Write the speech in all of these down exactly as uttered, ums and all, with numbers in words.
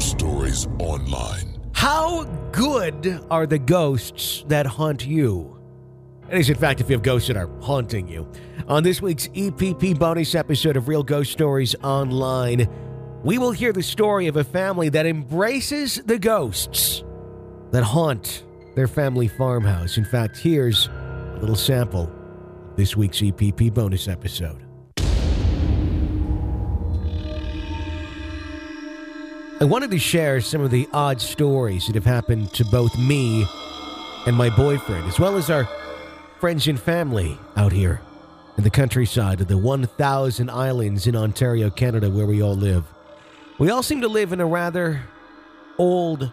Stories Online. How good are the ghosts that haunt you? It is, in fact, if you have ghosts that are haunting you. On this week's E P P bonus episode of Real Ghost Stories Online, we will hear the story of a family that embraces the ghosts that haunt their family farmhouse. In fact, here's a little sample of this week's E P P bonus episode. I wanted to share some of the odd stories that have happened to both me and my boyfriend, as well as our friends and family out here in the countryside of the one thousand islands in Ontario, Canada, where we all live. We all seem to live in a rather old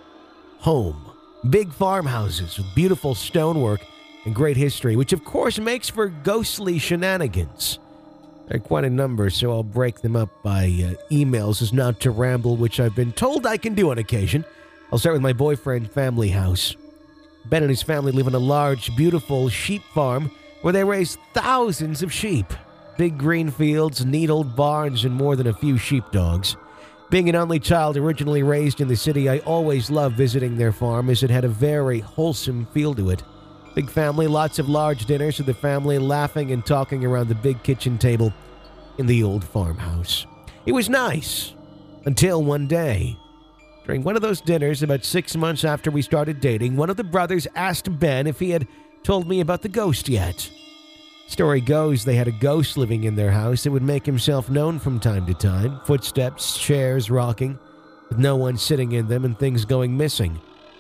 home. Big farmhouses with beautiful stonework and great history, which of course makes for ghostly shenanigans. There are quite a number, so I'll break them up by uh, emails as not to ramble, which I've been told I can do on occasion. I'll start with my boyfriend's family house. Ben and his family live on a large, beautiful sheep farm where they raise thousands of sheep. Big green fields, neat old barns, and more than a few sheepdogs. Being an only child originally raised in the city, I always loved visiting their farm as it had a very wholesome feel to it. Big family, lots of large dinners with the family laughing and talking around the big kitchen table in the old farmhouse. It was nice until one day. During one of those dinners, about six months after we started dating, one of the brothers asked Ben if he had told me about the ghost yet. Story goes they had a ghost living in their house that would make himself known from time to time. Footsteps, chairs rocking, with no one sitting in them and things going missing.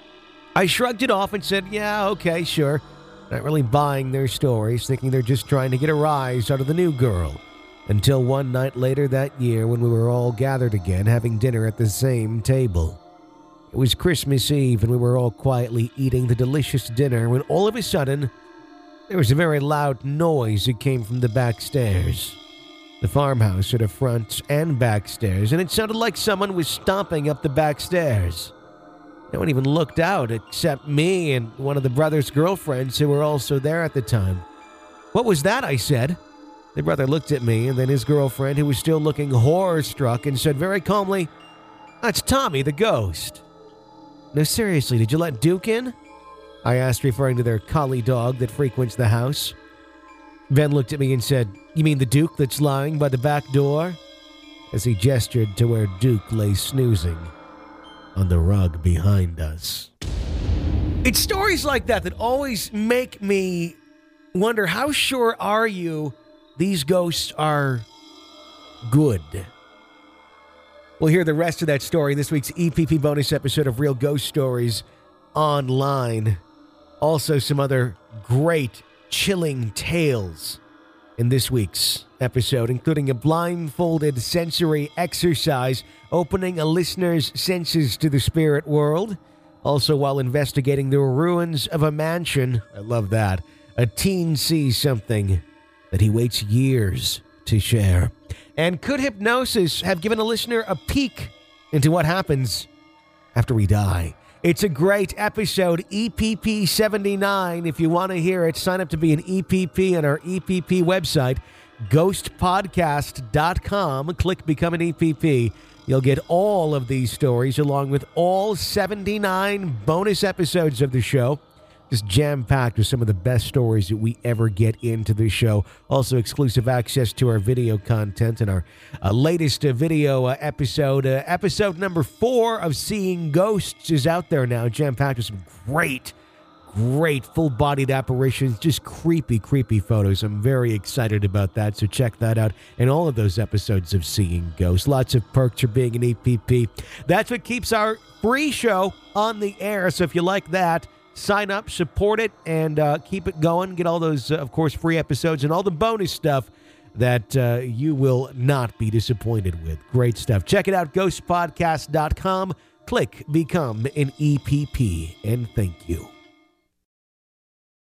I shrugged it off and said, yeah, okay, sure. Not really buying their stories, thinking they're just trying to get a rise out of the new girl. Until one night later that year when we were all gathered again, having dinner at the same table. It was Christmas Eve and we were all quietly eating the delicious dinner when all of a sudden, there was a very loud noise that came from the back stairs. The farmhouse had a front and back stairs, and it sounded like someone was stomping up the back stairs. No one even looked out except me and one of the brother's girlfriends who were also there at the time. What was that? I said. The brother looked at me and then his girlfriend, who was still looking horror-struck, and said very calmly, "That's Tommy the ghost." No, seriously, did you let Duke in? I asked, referring to their collie dog that frequents the house. Ben looked at me and said, "You mean the Duke that's lying by the back door?" As he gestured to where Duke lay snoozing on the rug behind us. It's stories like that that always make me wonder, how sure are you these ghosts are good? We'll hear the rest of that story in this week's E P P bonus episode of Real Ghost Stories Online. Also, some other great, chilling tales in this week's episode, including a blindfolded sensory exercise opening a listener's senses to the spirit world. Also, while investigating the ruins of a mansion, I love that, a teen sees something that he waits years to share. And could hypnosis have given a listener a peek into what happens after we die? It's a great episode, E P P seventy-nine. If you want to hear it, sign up to be an E P P on our E P P website, ghost podcast dot com. Click Become an E P P. You'll get all of these stories along with all seventy-nine bonus episodes of the show. Just jam-packed with some of the best stories that we ever get into the show. Also, exclusive access to our video content and our uh, latest uh, video uh, episode. Uh, episode number four of Seeing Ghosts is out there now. Jam-packed with some great, great full-bodied apparitions. Just creepy, creepy photos. I'm very excited about that, so check that out. And all of those episodes of Seeing Ghosts. Lots of perks for being an E P P. That's what keeps our free show on the air, so if you like that, sign up, support it, and uh, keep it going. Get all those, uh, of course, free episodes and all the bonus stuff that uh, you will not be disappointed with. Great stuff. Check it out, ghost podcast dot com. Click Become an E P P, and thank you.